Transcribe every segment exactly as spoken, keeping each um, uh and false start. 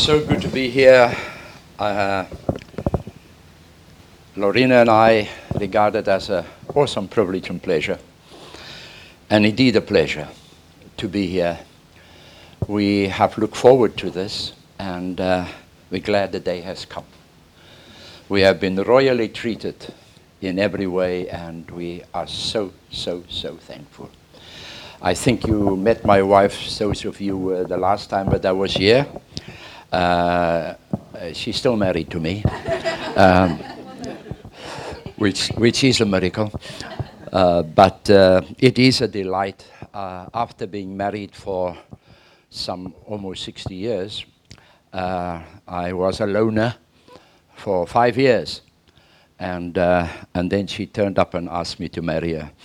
so good to be here. Uh, Lorena and I regard it as an awesome privilege and pleasure, and indeed a pleasure to be here. We have looked forward to this, and uh, we're glad the day has come. We have been royally treated in every way, and we are so, so, so thankful. I think you met my wife, those of you uh, the last time that I was here. Uh, she's still married to me, um, which which is a miracle. Uh, but uh, it is a delight. Uh, after being married for some almost sixty years, uh, I was a loner for five years, and uh, and then she turned up and asked me to marry her.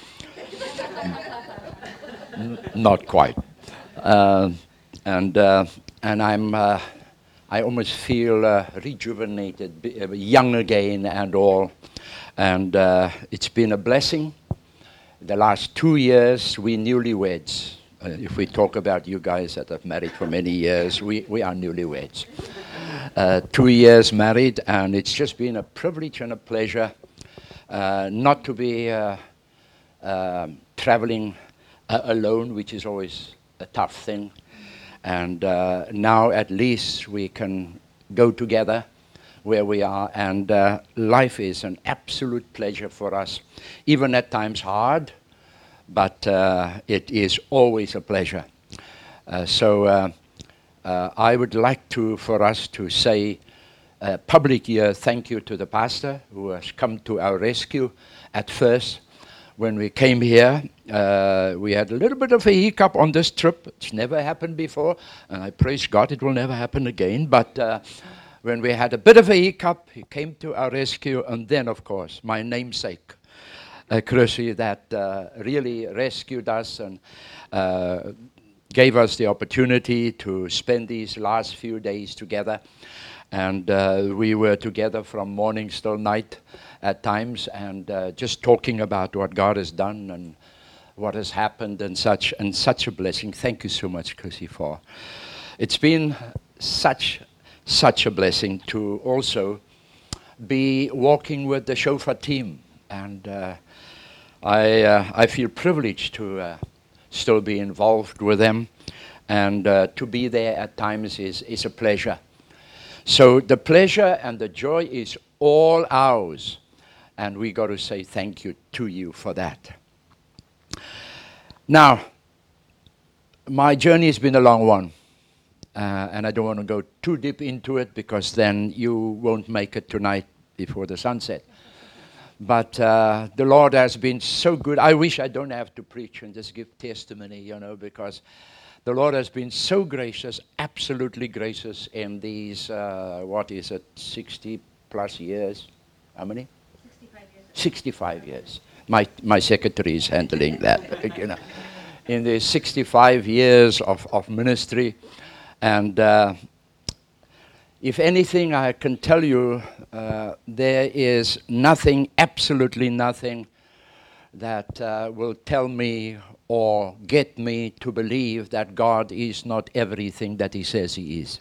N- not quite, uh, and uh, and I'm. Uh, I almost feel uh, rejuvenated, b- uh, young again and all. And uh, it's been a blessing. The last two years, we newlyweds. Uh, if we talk about you guys that have married for many years, we, we are newlyweds. Uh, two years married, and it's just been a privilege and a pleasure uh, not to be uh, uh, traveling uh, alone, which is always a tough thing. And uh, now at least we can go together where we are, and uh, life is an absolute pleasure for us, even at times hard, but uh, it is always a pleasure. Uh, so uh, uh, I would like to, for us to say uh, publicly uh, thank you to the pastor who has come to our rescue at first. When we came here, uh, we had a little bit of a hiccup on this trip. It's never happened before, and I praise God it will never happen again. But uh, when we had a bit of a hiccup, he came to our rescue, and then, of course, my namesake, uh, Chrissy, that uh, really rescued us and uh, gave us the opportunity to spend these last few days together. And uh, we were together from morning till night at times, and uh, just talking about what God has done and what has happened and such, and such a blessing. Thank you so much, Chrissy, for it's been such, such a blessing to also be walking with the Shofar team, and uh, I uh, I feel privileged to uh, still be involved with them, and uh, to be there at times is is a pleasure. So the pleasure and the joy is all ours, and we got to say thank you to you for that. Now, my journey has been a long one, uh, and I don't want to go too deep into it because then you won't make it tonight before the sunset. But uh, the Lord has been so good. I wish I don't have to preach and just give testimony, you know, because the Lord has been so gracious, absolutely gracious in these, uh, what is it, sixty plus years? How many? sixty-five years. sixty-five years. My my secretary is handling that, you know. In the sixty-five years of, of ministry. And uh, if anything, I can tell you, uh, there is nothing, absolutely nothing, that uh, will tell me or get me to believe that God is not everything that he says he is.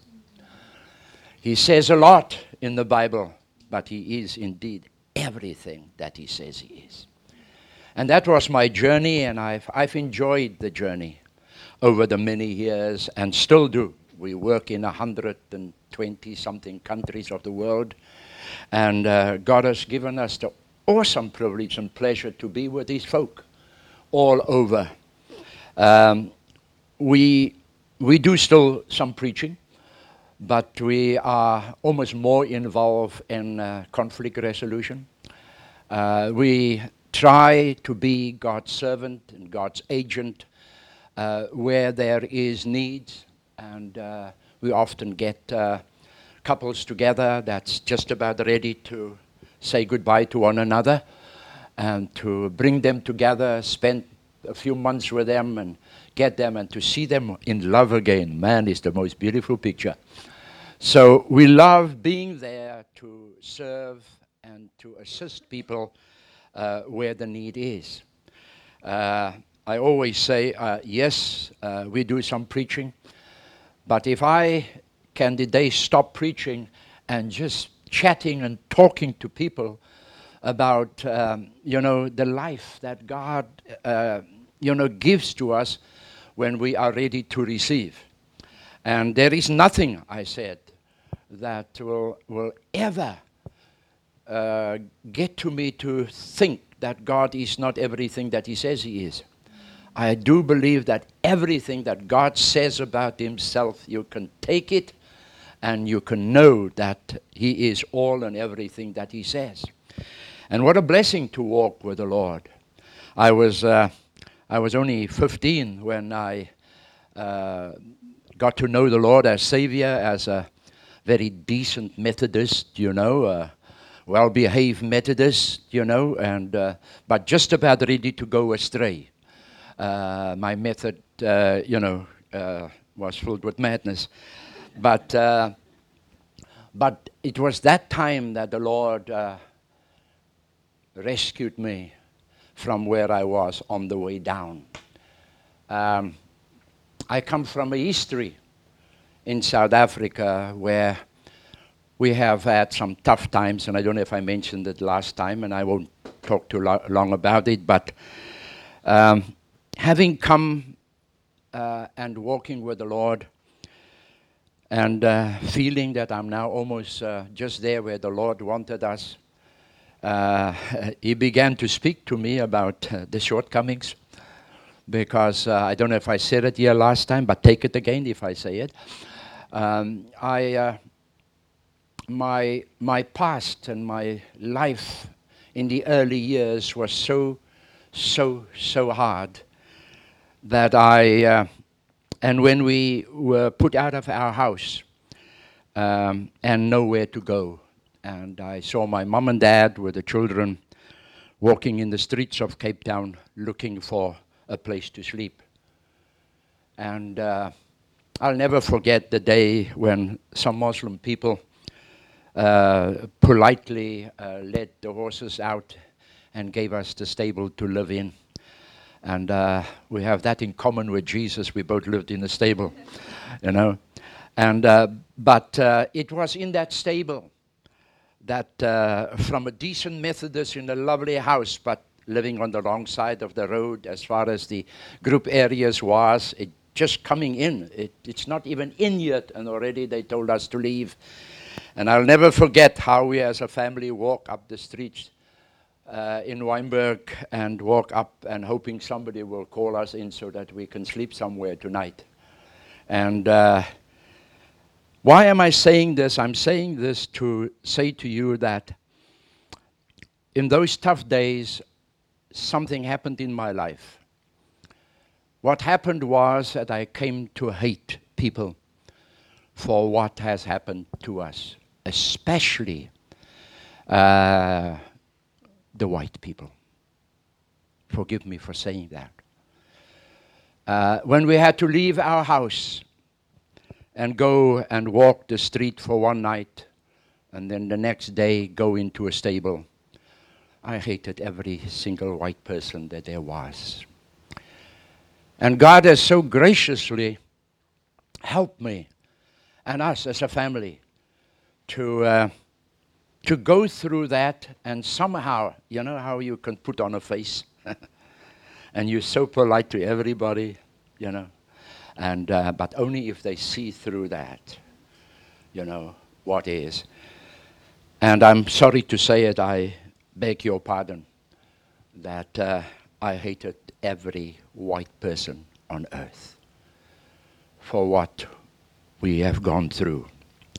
He says a lot in the Bible, but he is indeed everything that he says he is. And that was my journey, and I've, I've enjoyed the journey over the many years and still do. We work in one hundred twenty something countries of the world, and uh, God has given us the awesome privilege and pleasure to be with these folk all over. Um, we we do still some preaching, but we are almost more involved in uh, conflict resolution. Uh, we try to be God's servant and God's agent uh, where there is need, and uh, we often get uh, couples together that's just about ready to say goodbye to one another, and to bring them together, spend a few months with them and get them, and to see them in love again. Man, is the most beautiful picture. So we love being there to serve and to assist people uh, where the need is. Uh, I always say, uh, yes, uh, we do some preaching, but if I can did they stop preaching and just chatting and talking to people about, um, you know, the life that God, uh, you know, gives to us when we are ready to receive. And there is nothing, I said, that will, will ever uh, get to me to think that God is not everything that he says he is. I do believe that everything that God says about himself, you can take it and you can know that he is all and everything that he says. And what a blessing to walk with the Lord. I was uh, I was only fifteen when I uh, got to know the Lord as Savior, as a very decent Methodist, you know, a well-behaved Methodist, you know, and uh, but just about ready to go astray. Uh, my method, uh, you know, uh, was filled with madness. But uh, but it was that time that the Lord uh, rescued me from where I was on the way down. Um, I come from a history in South Africa where we have had some tough times, and I don't know if I mentioned it last time, and I won't talk too lo- long about it, but um, having come uh, and walking with the Lord and uh, feeling that I'm now almost uh, just there where the Lord wanted us, uh, he began to speak to me about uh, the shortcomings, because uh, I don't know if I said it here last time, but take it again if I say it. Um, I, uh, my, my past and my life in the early years was so, so, so hard that I, uh, and when we were put out of our house um, and nowhere to go, and I saw my mom and dad with the children walking in the streets of Cape Town looking for a place to sleep. And uh, I'll never forget the day when some Muslim people uh, politely uh, led the horses out and gave us the stable to live in. And uh, we have that in common with Jesus. We both lived in a stable, you know. And uh, but uh, it was in that stable that uh, from a decent Methodist in a lovely house, but living on the wrong side of the road as far as the group areas was, it just coming in. It, it's not even in yet, and already they told us to leave. And I'll never forget how we as a family walk up the streets uh, in Wynberg and walk up and hoping somebody will call us in so that we can sleep somewhere tonight. And uh, why am I saying this? I'm saying this to say to you that in those tough days, something happened in my life. What happened was that I came to hate people for what has happened to us, especially uh, the white people. Forgive me for saying that. Uh, when we had to leave our house and go and walk the street for one night, and then the next day go into a stable, I hated every single white person that there was. And God has so graciously helped me and us as a family to uh, to go through that, and somehow, you know how you can put on a face, and you're so polite to everybody, you know, and uh, but only if they see through that, you know, what is. And I'm sorry to say it, I beg your pardon, that uh, I hated every white person on earth for what we have gone through.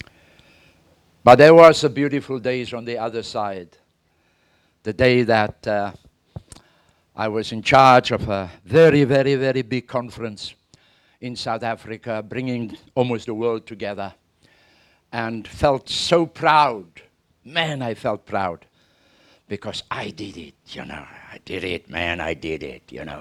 But there was a beautiful days on the other side. The day that uh, I was in charge of a very, very, very big conference in South Africa, bringing almost the world together, and felt so proud. Man, I felt proud. Because I did it, you know. I did it, man, I did it, you know.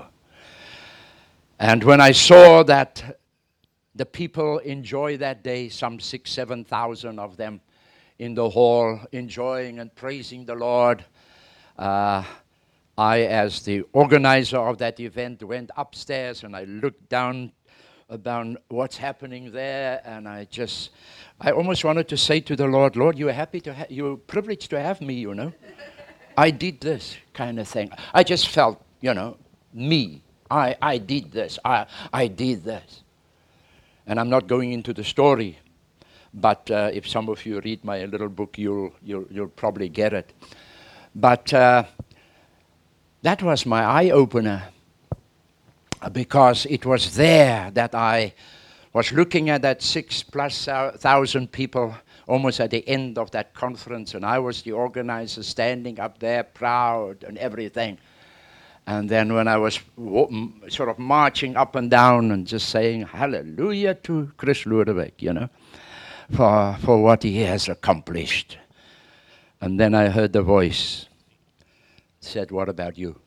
And when I saw that the people enjoy that day, some six, seven thousand of them in the hall, enjoying and praising the Lord, uh, I, as the organizer of that event, went upstairs and I looked down about what's happening there, and I just, I almost wanted to say to the Lord, Lord, you're happy to, ha- you're privileged to have me, you know. I did this kind of thing. I just felt, you know, me. I, I did this. I, I did this. And I'm not going into the story, but uh, if some of you read my little book, you'll, you'll, you'll probably get it. But uh, that was my eye-opener, because it was there that I was looking at that six plus thousand people almost at the end of that conference, and I was the organizer standing up there proud and everything. And then when I was w- sort of marching up and down and just saying hallelujah to Chris Lodewyk, you know, for, for what he has accomplished. And then I heard the voice said, what about you?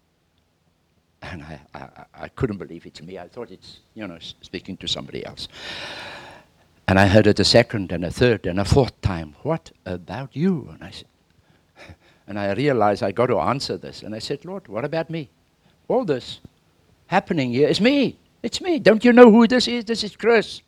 And I, I, I couldn't believe it's me. I thought it's, you know, speaking to somebody else. And I heard it a second and a third and a fourth time. What about you? And I said, and I realized I got to answer this. And I said, Lord, what about me? All this happening here is me. It's me. Don't you know who this is? This is Chris.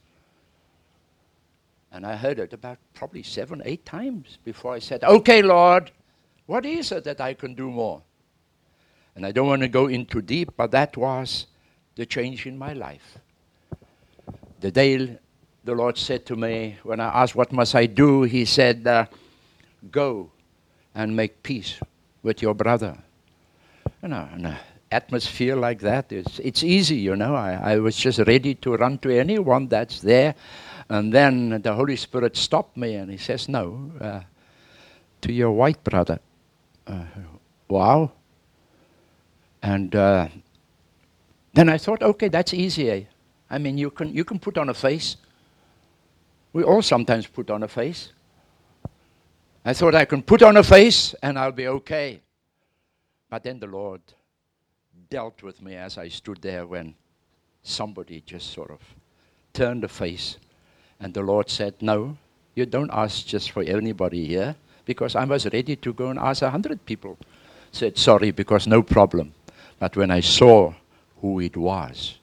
And I heard it about probably seven, eight times before I said, okay, Lord, what is it that I can do more? And I don't want to go into deep, but that was the change in my life. The day the Lord said to me, when I asked what must I do, he said, uh, go and make peace with your brother. You know, in an atmosphere like that, it's, it's easy, you know. I, I was just ready to run to anyone that's there. And then the Holy Spirit stopped me and he says, no, uh, to your white brother. Uh, wow. And uh, then I thought, okay, that's easy. I mean, you can you can put on a face. We all sometimes put on a face. I thought I can put on a face and I'll be okay. But then the Lord dealt with me as I stood there when somebody just sort of turned a face. And the Lord said, no, you don't ask just for anybody here, because I was ready to go and ask a hundred people. Said, sorry, because no problem. But when I saw who it was,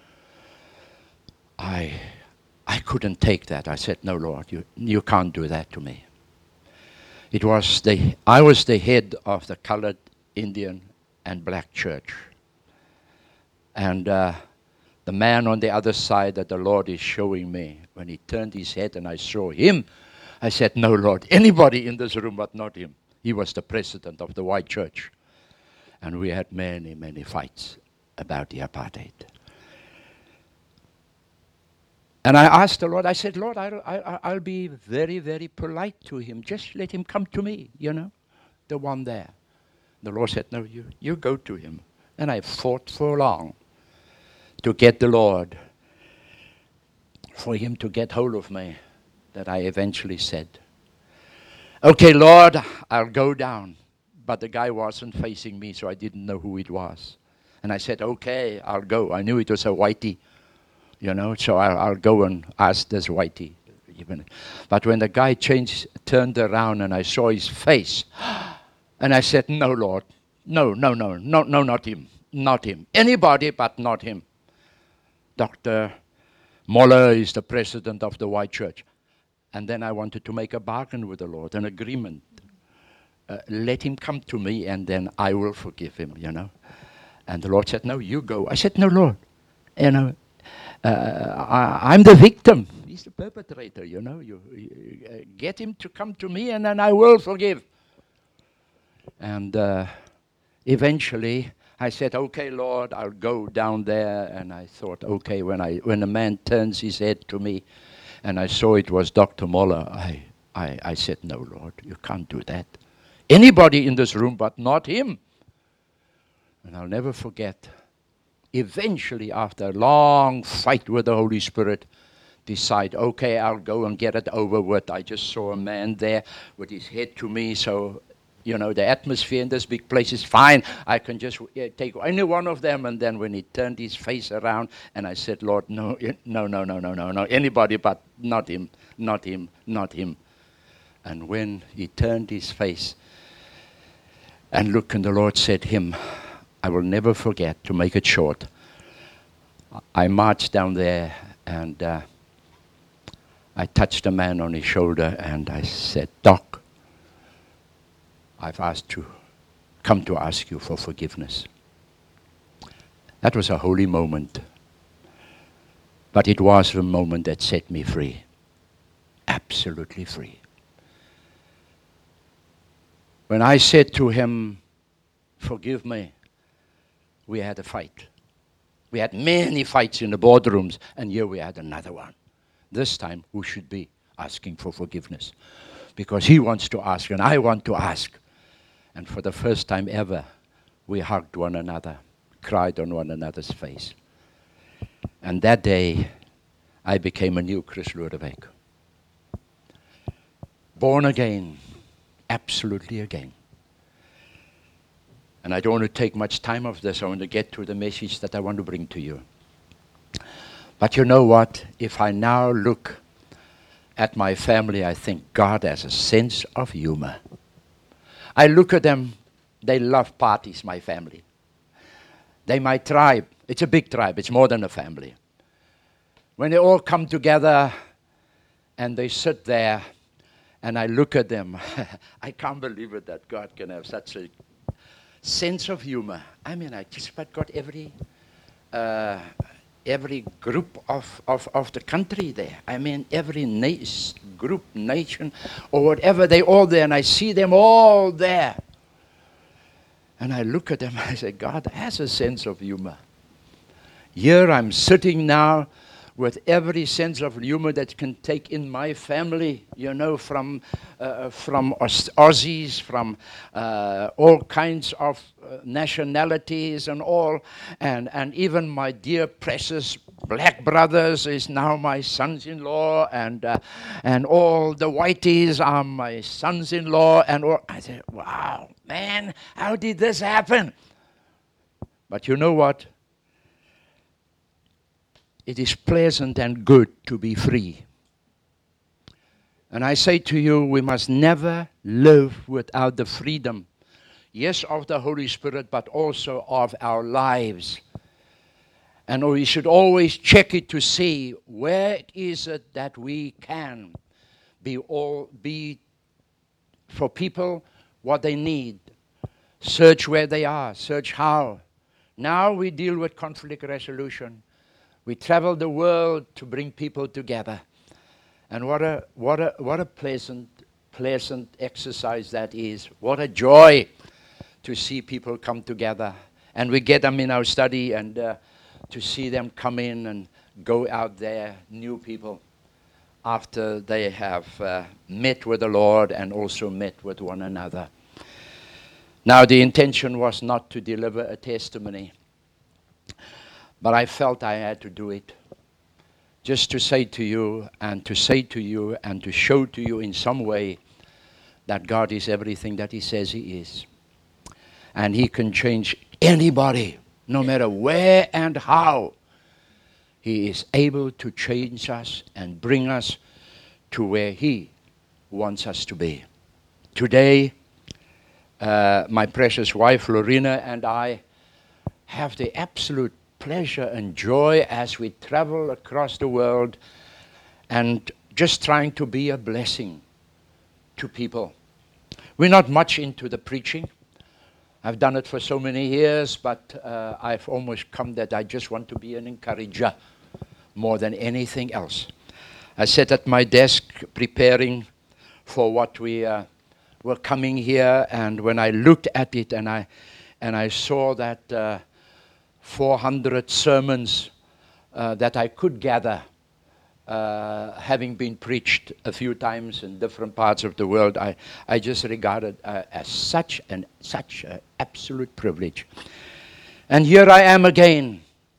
I I couldn't take that. I said, no, Lord, you, you can't do that to me. It was the, I was the head of the colored, Indian, and black church. And uh, the man on the other side that the Lord is showing me, when he turned his head and I saw him, I said, no, Lord, anybody in this room but not him. He was the president of the white church. And we had many, many fights about the apartheid. And I asked the Lord, I said, Lord, I'll, I'll, I'll be very, very polite to him. Just let him come to me, you know, the one there. The Lord said, no, you, you go to him. And I fought for long to get the Lord, for him to get hold of me, that I eventually said, okay, Lord, I'll go down. But the guy wasn't facing me, so I didn't know who it was. And I said, okay, I'll go. I knew it was a whitey, you know, so I'll, I'll go and ask this whitey. But when the guy changed, turned around and I saw his face, and I said, no, Lord, no, no, no, no, no, not him, not him. Anybody but not him. Doctor Moller is the president of the white church. And then I wanted to make a bargain with the Lord, an agreement. Uh, let him come to me and then I will forgive him, you know. And the Lord said, no, you go. I said, no, Lord, you know, uh, I, I'm the victim. He's the perpetrator, you know. You, you uh, get him to come to me and then I will forgive. And uh, eventually I said, okay, Lord, I'll go down there. And I thought, okay, when I when the man turns his head to me and I saw it was Doctor Moller, I, I, I said, no, Lord, you can't do that. Anybody in this room but not him. And I'll never forget, eventually after a long fight with the Holy Spirit, decide, okay, I'll go and get it over with. I just saw a man there with his head to me, so, you know, the atmosphere in this big place is fine. I can just uh, take any one of them. And then when he turned his face around, and I said, Lord, no, no, no, no, no, no, no, anybody but not him, not him, not him. And when he turned his face and looked, and the Lord said him, I will never forget, to make it short, I marched down there and uh, I touched a man on his shoulder and I said, Doc, I've asked to come to ask you for forgiveness. That was a holy moment. But it was the moment that set me free. Absolutely free. When I said to him, forgive me, we had a fight. We had many fights in the boardrooms, and here we had another one. This time, who should be asking for forgiveness? Because he wants to ask, and I want to ask. And for the first time ever, we hugged one another, cried on one another's face. And that day, I became a new Chris Lodewijk. Born again, absolutely again. And I don't want to take much time of this. I want to get to the message that I want to bring to you. But you know what? If I now look at my family, I think God has a sense of humor. I look at them, they love parties, my family. They're my tribe. It's a big tribe. It's more than a family. When they all come together and they sit there and I look at them, I can't believe it that God can have such a sense of humor. I mean, I just about got every uh, every group of, of, of the country there. I mean, every na- group, nation, or whatever, they all there, and I see them all there. And I look at them and I say, God has a sense of humor. Here I'm sitting now with every sense of humor that can take in my family, you know, from uh, from Aus- Aussies, from uh, all kinds of uh, nationalities and all, and, and even my dear precious black brothers is now my sons-in-law, and uh, and all the whiteys are my sons-in-law, and all. I said, wow, man, how did this happen? But you know what? It is pleasant and good to be free. And I say to you, we must never live without the freedom, yes, of the Holy Spirit, but also of our lives. And we should always check it to see where is it that we can be all be for people what they need. Search where they are, search how. Now we deal with conflict resolution. We travel the world to bring people together. And what a what a what a pleasant pleasant exercise that is. What a joy to see people come together. And we get them in our study, and uh, to see them come in and go out there, new people, after they have uh, met with the Lord and also met with one another. Now, the intention was not to deliver a testimony, but I felt I had to do it, just to say to you and to say to you and to show to you in some way that God is everything that He says He is. And He can change anybody, no matter where and how. He is able to change us and bring us to where He wants us to be. Today, uh, my precious wife Lorena and I have the absolute pleasure and joy as we travel across the world and just trying to be a blessing to people. We're not much into the preaching. I've done it for so many years, but uh, I've almost come that I just want to be an encourager more than anything else. I sat at my desk preparing for what we uh, were coming here, and when I looked at it and I and I saw that uh, four hundred sermons uh, that I could gather, uh, having been preached a few times in different parts of the world, I, I just regarded uh, as such an such an absolute privilege. And here I am again,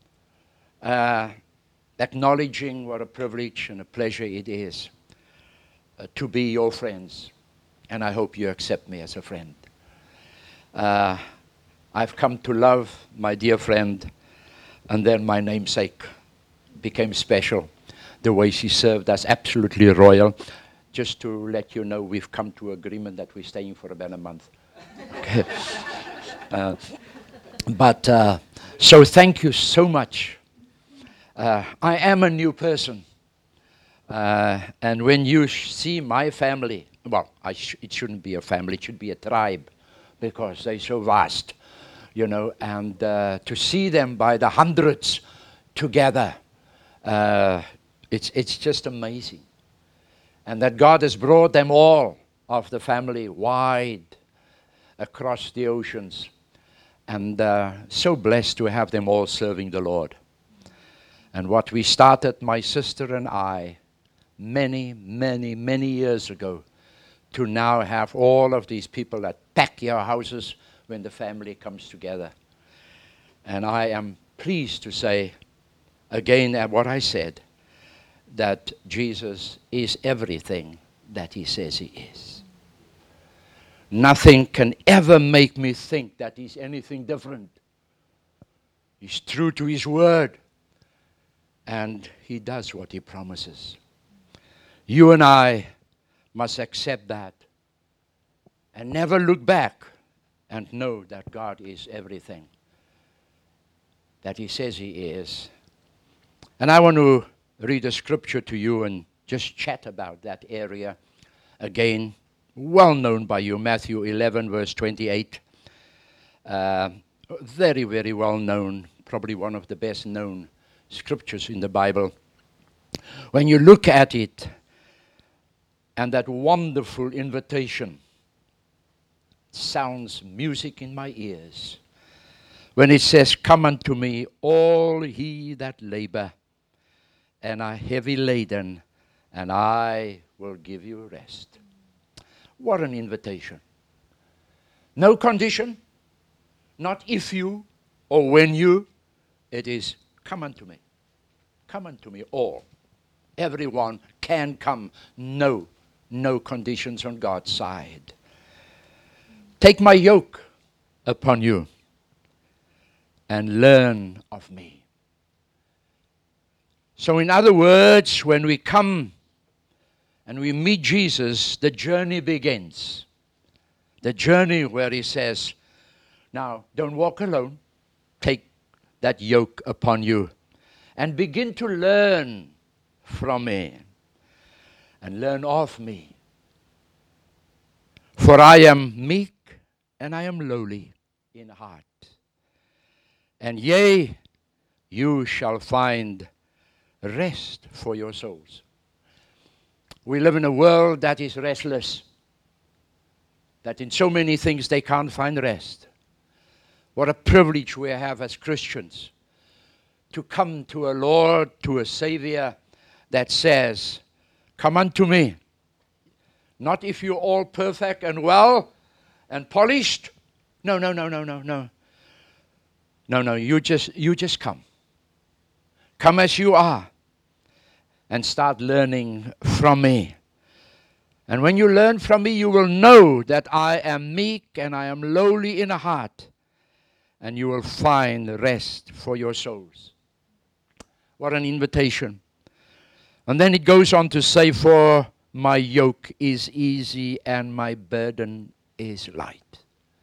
uh, acknowledging what a privilege and a pleasure it is uh, to be your friends, and I hope you accept me as a friend. Uh, I've come to love my dear friend, and then my namesake became special. The way she served us, absolutely royal. Just to let you know, we've come to agreement that we're staying for about a month. Okay. uh, but, uh, so thank you so much. Uh, I am a new person. Uh, and when you sh- see my family, well, I sh- it shouldn't be a family, it should be a tribe, because they're so vast, you know, and uh, to see them by the hundreds together, uh, it's, it's just amazing. And that God has brought them all of the family wide across the oceans. And uh, so blessed to have them all serving the Lord. And what we started, my sister and I, many, many, many years ago, to now have all of these people that pack your houses when the family comes together. And I am pleased to say, again, at what I said, that Jesus is everything that he says he is. Nothing can ever make me think that he's anything different. He's true to his word, and he does what he promises. You and I must accept that and never look back and know that God is everything that he says he is. And I want to read a scripture to you and just chat about that area again. Well known by you, Matthew eleven, verse twenty-eight. Uh, very, very well known, probably one of the best known scriptures in the Bible. When you look at it, and that wonderful invitation sounds music in my ears. When it says, "Come unto me, all ye that labor and are heavy laden, and I will give you rest." What an invitation. No condition, not if you or when you. It is, come unto me. Come unto me, all. Everyone can come. No, no conditions on God's side. Take my yoke upon you and learn of me. So in other words, when we come and we meet Jesus, the journey begins. The journey where he says, now, don't walk alone. Take that yoke upon you and begin to learn from me and learn of me. For I am meek and I am lowly in heart. And yea, you shall find rest for your souls. We live in a world that is restless, that in so many things they can't find rest. What a privilege we have as Christians to come to a Lord, to a Savior that says, come unto me. Not if you're all perfect and well and polished. No, no, no, no, no, no. No, no, you just, you just come. Come as you are. And start learning from me. And when you learn from me, you will know that I am meek and I am lowly in heart. And you will find rest for your souls. What an invitation. And then it goes on to say, for my yoke is easy and my burden is light.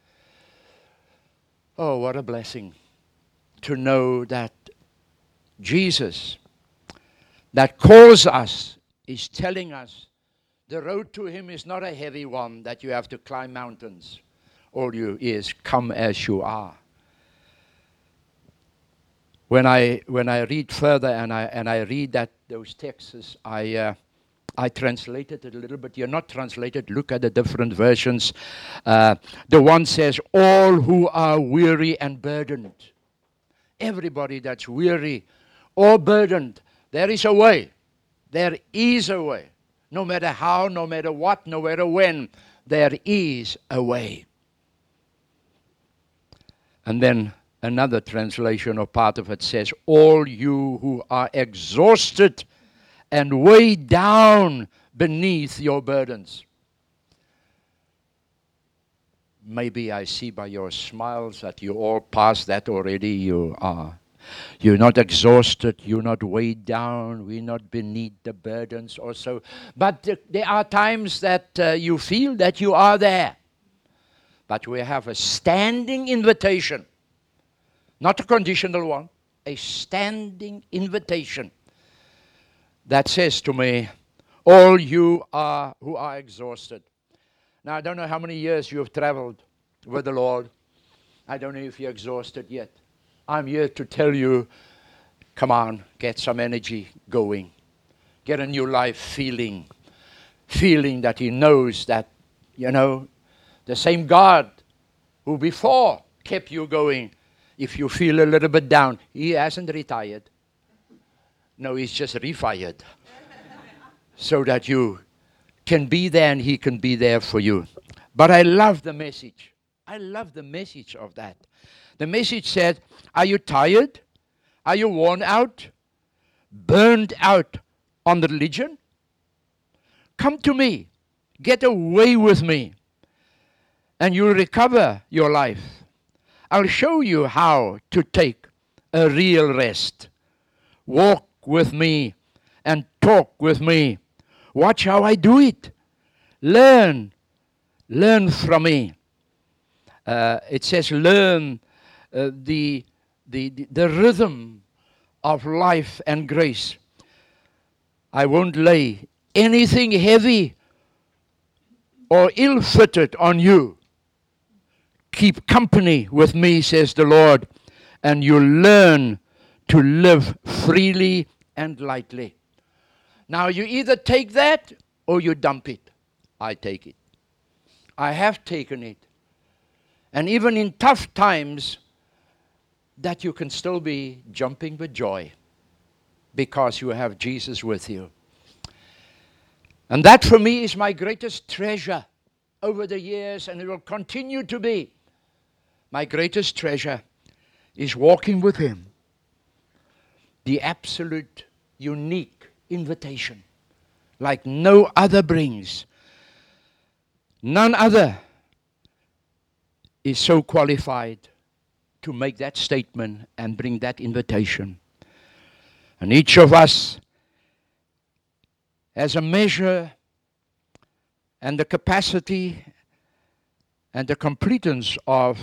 Oh, what a blessing to know that Jesus, that calls us, is telling us the road to him is not a heavy one that you have to climb mountains. All you is come as you are. When I when I read further and I and I read that those texts, I uh, I translated it a little bit. You're not translated. Look at the different versions. Uh, the one says, "All who are weary and burdened." Everybody that's weary or burdened, there is a way. There is a way. No matter how, no matter what, no matter when, there is a way. And then another translation or part of it says, all you who are exhausted and weighed down beneath your burdens. Maybe I see by your smiles that you all past that already. You are. You're not exhausted. You're not weighed down. We're not beneath the burdens or so. But th- there are times that uh, you feel that you are there. But we have a standing invitation. Not a conditional one. a standing invitation that says to me, all you are who are exhausted. Now, I don't know how many years you have traveled with the Lord. I don't know if you're exhausted yet. I'm here to tell you, come on, get some energy going. Get a new life feeling. Feeling that He knows that, you know, the same God who before kept you going, if you feel a little bit down, He hasn't retired. No, He's just refired. So that you can be there and He can be there for you. But I love the message. I love the message of that. The message said, are you tired? Are you worn out? Burned out on the religion? Come to me. Get away with me. And you'll recover your life. I'll show you how to take a real rest. Walk with me and talk with me. Watch how I do it. Learn. Learn from me. Uh, it says learn uh, the, the, the, the rhythm of life and grace. I won't lay anything heavy or ill-fitted on you. Keep company with me, says the Lord, and you'll learn to live freely and lightly. Now, you either take that or you dump it. I take it. I have taken it. And even in tough times, that you can still be jumping with joy because you have Jesus with you. And that for me is my greatest treasure over the years, and it will continue to be. My greatest treasure is walking with Him. The absolute, unique invitation, like no other brings. None other is so qualified to make that statement and bring that invitation. And each of us has a measure and the capacity and the completeness of,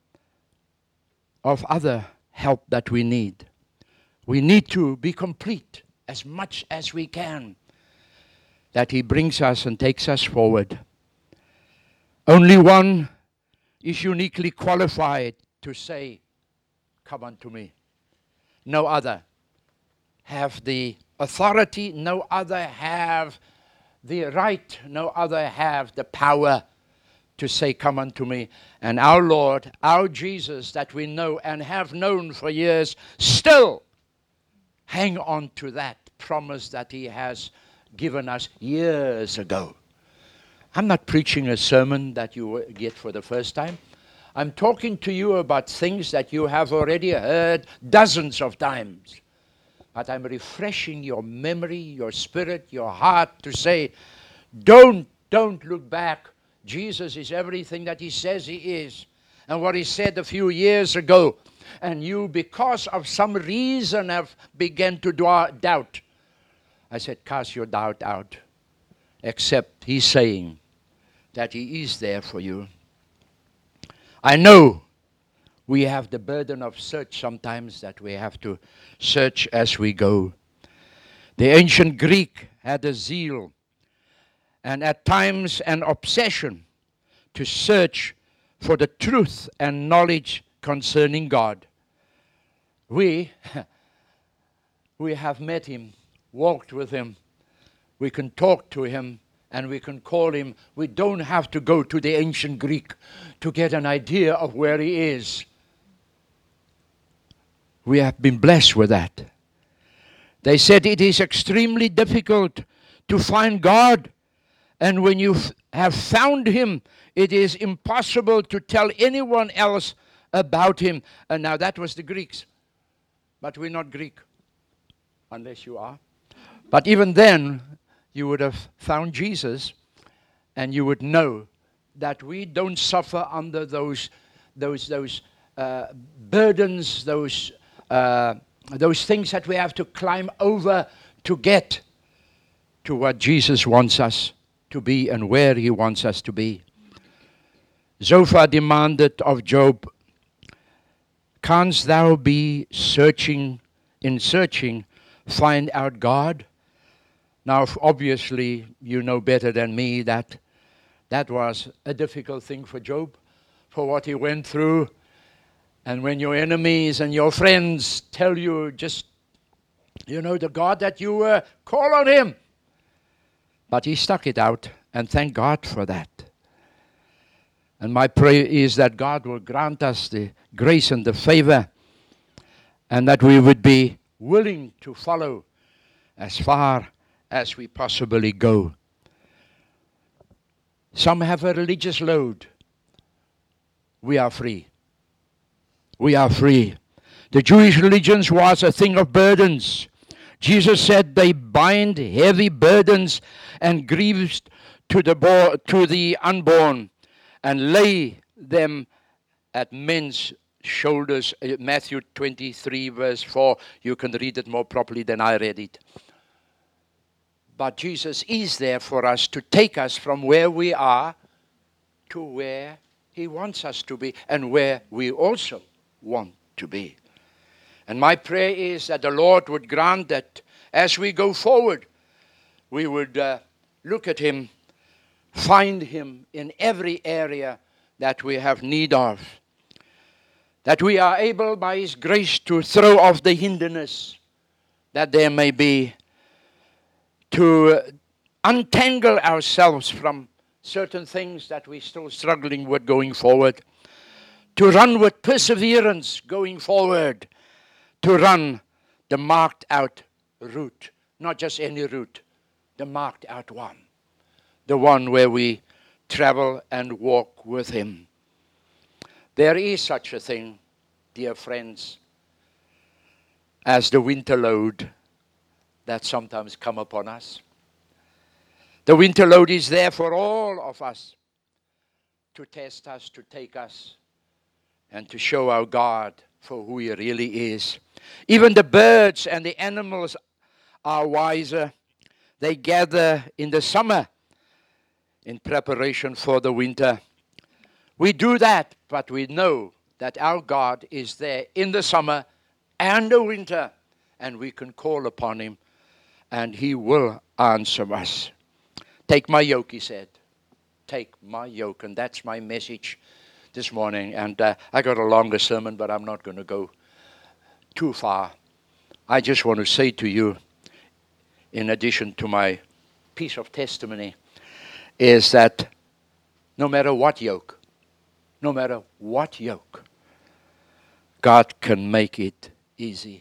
of other help that we need. We need to be complete as much as we can, that He brings us and takes us forward. Only one is uniquely qualified to say, come unto me. No other have the authority, no other have the right, no other have the power to say, come unto me. And our Lord, our Jesus that we know and have known for years, still hang on to that promise that He has given us years ago. I'm not preaching a sermon that you get for the first time. I'm talking to you about things that you have already heard dozens of times. But I'm refreshing your memory, your spirit, your heart to say, don't, don't look back. Jesus is everything that He says He is. And what He said a few years ago. And you, because of some reason, have begun to doubt. I said, cast your doubt out. Except He's saying that He is there for you. I know we have the burden of search sometimes, that we have to search as we go. The ancient Greek had a zeal and at times an obsession to search for the truth and knowledge concerning God. We, we have met Him, walked with Him. We can talk to Him and we can call Him. We don't have to go to the ancient Greek to get an idea of where He is. We have been blessed with that. They said it is extremely difficult to find God. And when you f- have found Him, it is impossible to tell anyone else about Him. And now that was the Greeks. But we're not Greek, unless you are. But even then, you would have found Jesus, and you would know that we don't suffer under those, those, those uh, burdens, those, uh, those things that we have to climb over to get to what Jesus wants us to be and where He wants us to be. Zophar demanded of Job, canst thou be searching, in searching, find out God? Now, obviously, you know better than me that that was a difficult thing for Job, for what he went through. And when your enemies and your friends tell you just, you know, the God that you were, call on him. But he stuck it out, and thank God for that. And my prayer is that God will grant us the grace and the favor, and that we would be willing to follow as far as we possibly go. Some have a religious load. We are free. We are free. The Jewish religion was a thing of burdens. Jesus said they bind heavy burdens and griefs to the, bo- to the unborn and lay them at men's shoulders. Matthew twenty-three verse four. You can read it more properly than I read it. But Jesus is there for us to take us from where we are to where he wants us to be and where we also want to be. And my prayer is that the Lord would grant that as we go forward, we would uh, look at him, find him in every area that we have need of. That we are able by his grace to throw off the hinderness that there may be, to untangle ourselves from certain things that we're still struggling with going forward, to run with perseverance going forward, to run the marked out route, not just any route, the marked out one, the one where we travel and walk with him. There is such a thing, dear friends, as the winter load that sometimes come upon us. The winter load is there for all of us to test us, to take us, and to show our God for who he really is. Even the birds and the animals are wiser. They gather in the summer in preparation for the winter. We do that, but we know that our God is there in the summer and the winter, and we can call upon him, and he will answer us. Take my yoke, he said. Take my yoke. And that's my message this morning. And uh, I got a longer sermon, but I'm not going to go too far. I just want to say to you, in addition to my piece of testimony, is that no matter what yoke, no matter what yoke, God can make it easy.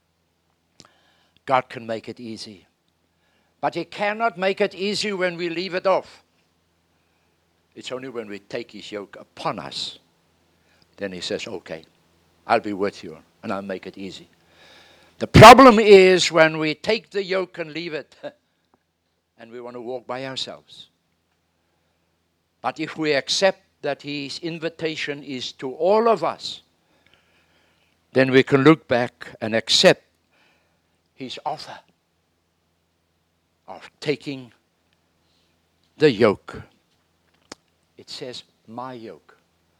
God can make it easy. But he cannot make it easy when we leave it off. It's only when we take his yoke upon us, then he says, okay, I'll be with you and I'll make it easy. The problem is when we take the yoke and leave it and we want to walk by ourselves. But if we accept that his invitation is to all of us, then we can look back and accept his offer of taking the yoke. It says, my yoke.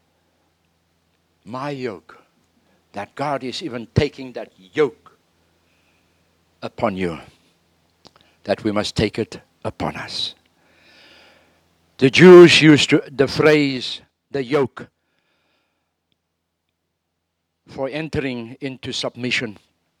My yoke. That God is even taking that yoke upon you. That we must take it upon us. The Jews used to, the phrase, the yoke, for entering into submission.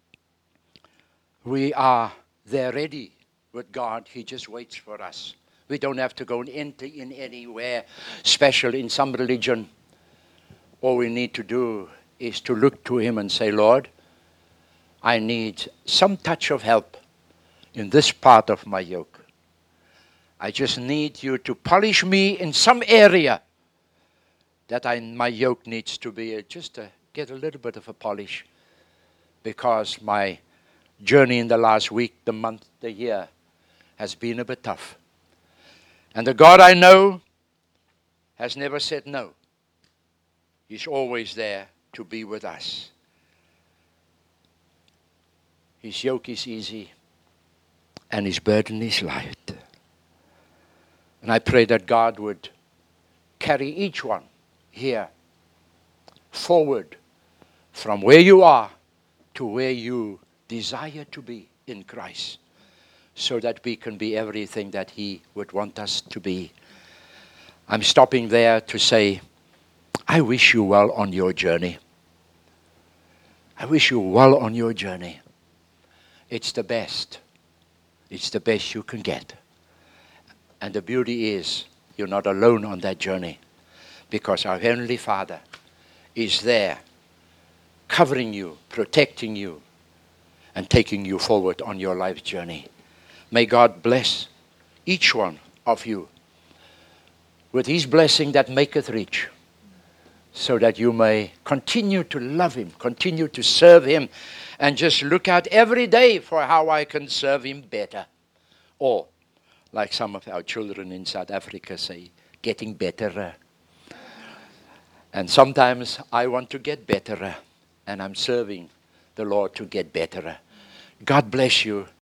We are there ready with God. He just waits for us. We don't have to go and enter in anywhere special in some religion. All we need to do is to look to him and say, Lord, I need some touch of help in this part of my yoke. I just need you to polish me in some area that I, my yoke needs to be just to get a little bit of a polish, because my journey in the last week, the month, the year has been a bit tough. And the God I know has never said no. He's always there to be with us. His yoke is easy and his burden is light. And I pray that God would carry each one here forward from where you are to where you desire to be in Christ, so that we can be everything that He would want us to be. I'm stopping there to say, I wish you well on your journey. I wish you well on your journey. It's the best. It's the best you can get. And the beauty is, you're not alone on that journey, because our Heavenly Father is there, covering you, protecting you, and taking you forward on your life journey. May God bless each one of you with His blessing that maketh rich, so that you may continue to love Him, continue to serve Him, and just look out every day for how I can serve Him better. Or, like some of our children in South Africa say, getting better. And sometimes I want to get better, and I'm serving the Lord to get better. God bless you.